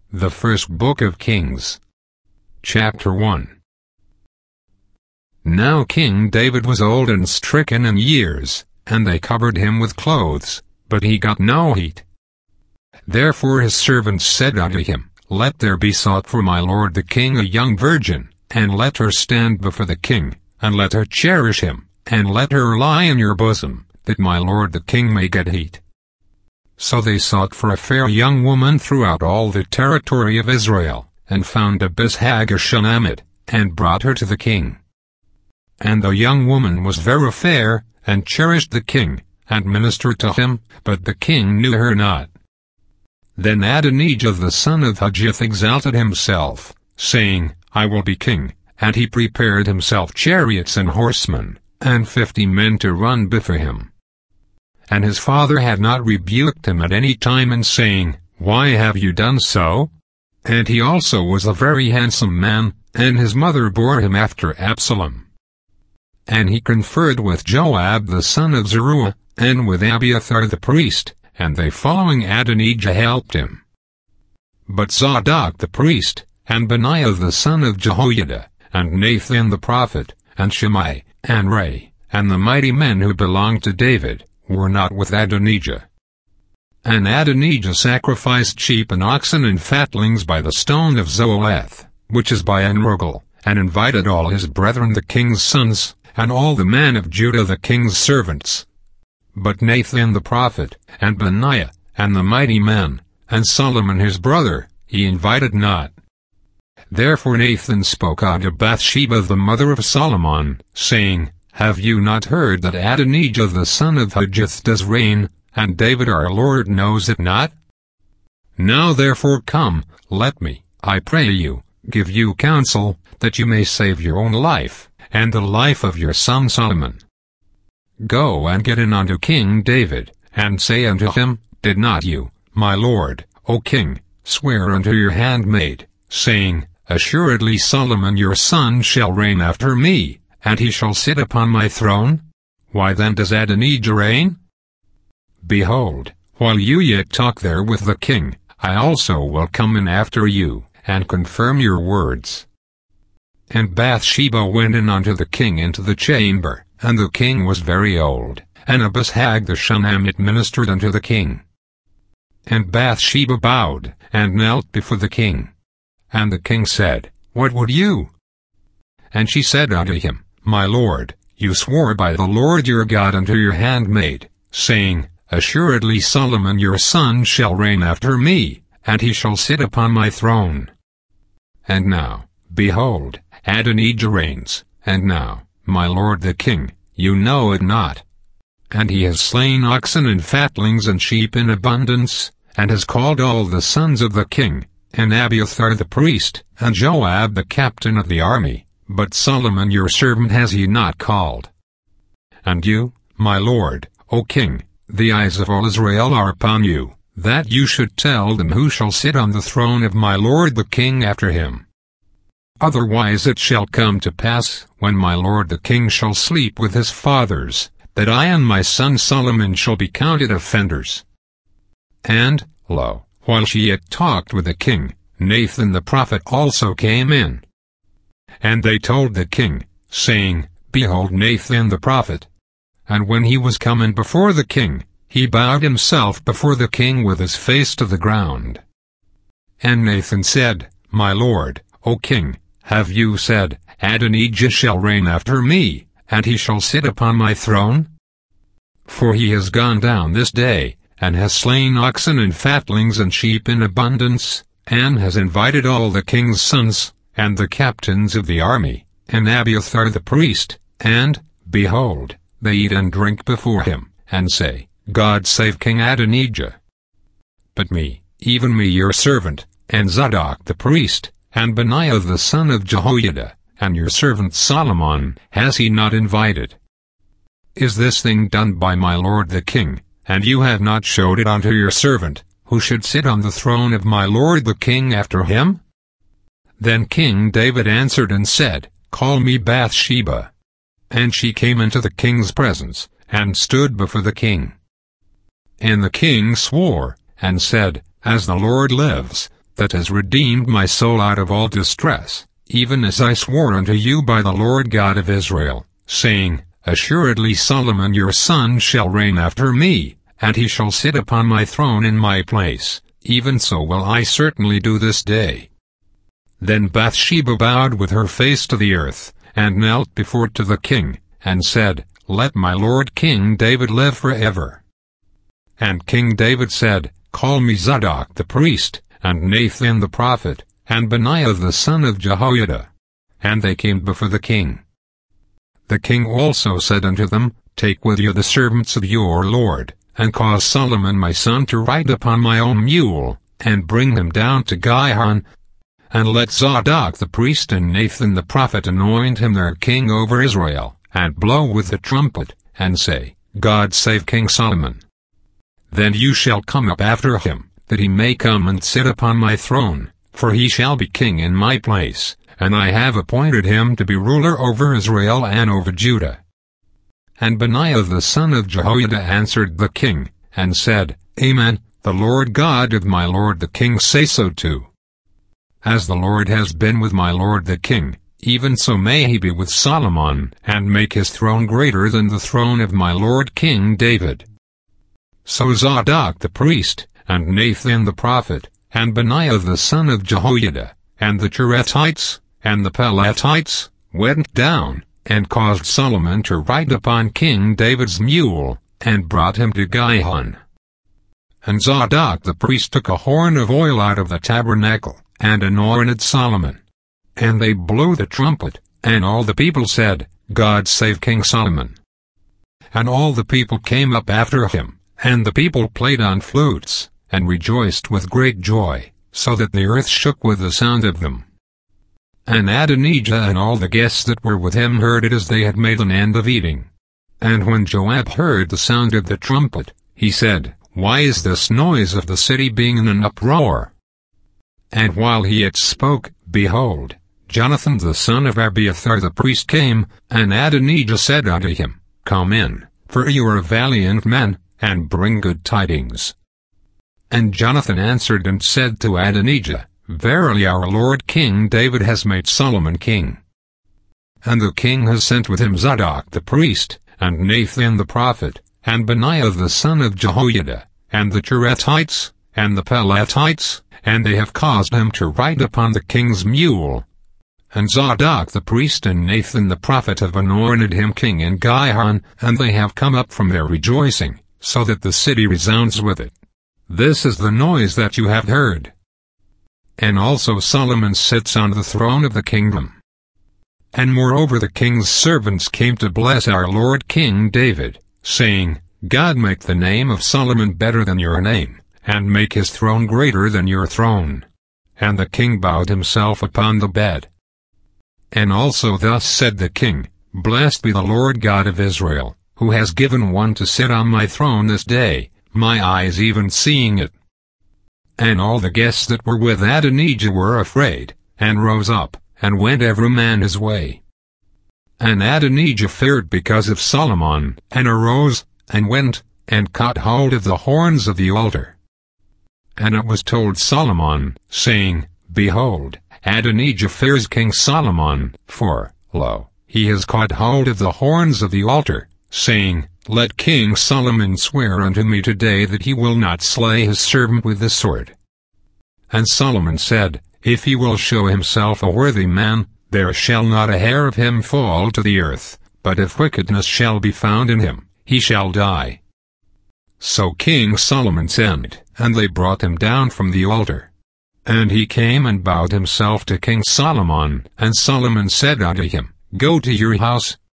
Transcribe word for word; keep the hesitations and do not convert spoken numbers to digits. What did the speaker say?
The First Book of Kings. Chapter one. Now King David was old and stricken in years, and they covered him with clothes, but he got no heat. Therefore his servants said unto him, Let there be sought for my lord the king a young virgin, and let her stand before the king, and let her cherish him, and let her lie in your bosom, that my lord the king may get heat. So they sought for a fair young woman throughout all the territory of Israel, and found Abishag a Shunammite, and brought her to the king. And the young woman was very fair, and cherished the king, and ministered to him, but the king knew her not. Then Adonijah the son of Haggith exalted himself, saying, I will be king, and he prepared himself chariots and horsemen, and fifty men to run before him. And his father had not rebuked him at any time in saying, Why have you done so? And he also was a very handsome man, and his mother bore him after Absalom. And he conferred with Joab the son of Zeruiah, and with Abiathar the priest, and they following Adonijah helped him. But Zadok the priest, and Benaiah the son of Jehoiada, and Nathan the prophet, and Shimei, and Ray, and the mighty men who belonged to David, were not with Adonijah. And Adonijah sacrificed sheep and oxen and fatlings by the stone of Zoeleth, which is by Enrogel, and invited all his brethren the king's sons, and all the men of Judah the king's servants. But Nathan the prophet, and Benaiah, and the mighty men, and Solomon his brother, he invited not. Therefore Nathan spoke unto Bathsheba the mother of Solomon, saying, Have you not heard that Adonijah the son of Haggith does reign, and David our Lord knows it not? Now therefore come, let me, I pray you, give you counsel, that you may save your own life, and the life of your son Solomon. Go and get in unto King David, and say unto him, Did not you, my lord, O king, swear unto your handmaid, saying, Assuredly Solomon your son shall reign after me, and he shall sit upon my throne? Why then does Adonijah reign? Behold, while you yet talk there with the king, I also will come in after you, and confirm your words. And Bathsheba went in unto the king into the chamber, and the king was very old, and Abishag the Shunammite ministered unto the king. And Bathsheba bowed, and knelt before the king. And the king said, What would you? And she said unto him, My lord, you swore by the Lord your God unto your handmaid, saying, Assuredly Solomon your son shall reign after me, and he shall sit upon my throne. And now, behold, Adonijah reigns, and now, my lord the king, you know it not. And he has slain oxen and fatlings and sheep in abundance, and has called all the sons of the king, and Abiathar the priest, and Joab the captain of the army, but Solomon your servant has he not called. And you, my lord, O king, the eyes of all Israel are upon you, that you should tell them who shall sit on the throne of my lord the king after him. Otherwise it shall come to pass, when my lord the king shall sleep with his fathers, that I and my son Solomon shall be counted offenders. And, lo, while she yet talked with the king, Nathan the prophet also came in. And they told the king, saying, Behold Nathan the prophet. And when he was come in before the king, he bowed himself before the king with his face to the ground. And Nathan said, My lord, O king, have you said, Adonijah shall reign after me, and he shall sit upon my throne? For he has gone down this day, and has slain oxen and fatlings and sheep in abundance, and has invited all the king's sons, and the captains of the army, and Abiathar the priest, and, behold, they eat and drink before him, and say, God save King Adonijah. But me, even me your servant, and Zadok the priest, and Benaiah the son of Jehoiada, and your servant Solomon, has he not invited? Is this thing done by my lord the king, and you have not showed it unto your servant, who should sit on the throne of my lord the king after him? Then King David answered and said, Call me Bathsheba. And she came into the king's presence, and stood before the king. And the king swore, and said, As the Lord lives, that has redeemed my soul out of all distress, even as I swore unto you by the Lord God of Israel, saying, Assuredly Solomon your son shall reign after me, and he shall sit upon my throne in my place, even so will I certainly do this day. Then Bathsheba bowed with her face to the earth, and knelt before to the king, and said, Let my lord King David live forever. And King David said, Call me Zadok the priest, and Nathan the prophet, and Benaiah the son of Jehoiada. And they came before the king. The king also said unto them, Take with you the servants of your lord, and cause Solomon my son to ride upon my own mule, and bring him down to Gihon, and let Zadok the priest and Nathan the prophet anoint him their king over Israel, and blow with the trumpet, and say, God save King Solomon. Then you shall come up after him, that he may come and sit upon my throne, for he shall be king in my place, and I have appointed him to be ruler over Israel and over Judah. And Benaiah the son of Jehoiada answered the king, and said, Amen, the Lord God of my lord the king say so too. As the Lord has been with my lord the king, even so may he be with Solomon, and make his throne greater than the throne of my lord King David. So Zadok the priest, and Nathan the prophet, and Benaiah the son of Jehoiada, and the Cherethites, and the Pelethites, went down, and caused Solomon to ride upon King David's mule, and brought him to Gihon. And Zadok the priest took a horn of oil out of the tabernacle, and anointed Solomon. And they blew the trumpet, and all the people said, God save King Solomon. And all the people came up after him, and the people played on flutes, and rejoiced with great joy, so that the earth shook with the sound of them. And Adonijah and all the guests that were with him heard it as they had made an end of eating. And when Joab heard the sound of the trumpet, he said, Why is this noise of the city being in an uproar? And while he yet spoke, behold, Jonathan the son of Abiathar the priest came, and Adonijah said unto him, Come in, for you are valiant men, and bring good tidings. And Jonathan answered and said to Adonijah, Verily our lord King David has made Solomon king. And the king has sent with him Zadok the priest, and Nathan the prophet, and Benaiah the son of Jehoiada, and the Cherethites, and the Pelethites, and they have caused him to ride upon the king's mule. And Zadok the priest and Nathan the prophet have anointed him king in Gihon, and they have come up from their rejoicing, so that the city resounds with it. This is the noise that you have heard. And also Solomon sits on the throne of the kingdom. And moreover the king's servants came to bless our lord King David, saying, God make the name of Solomon better than your name, and make his throne greater than your throne. And the king bowed himself upon the bed. And also thus said the king, Blessed be the Lord God of Israel, who has given one to sit on my throne this day, my eyes even seeing it. And all the guests that were with Adonijah were afraid, and rose up, and went every man his way. And Adonijah feared because of Solomon, and arose, and went, and caught hold of the horns of the altar. And it was told Solomon, saying, Behold, Adonijah fears King Solomon, for, lo, he has caught hold of the horns of the altar, saying, Let King Solomon swear unto me today that he will not slay his servant with the sword. And Solomon said, If he will show himself a worthy man, there shall not a hair of him fall to the earth, but if wickedness shall be found in him, he shall die. So King Solomon sent, and they brought him down from the altar. And he came and bowed himself to King Solomon, and Solomon said unto him, Go to your house,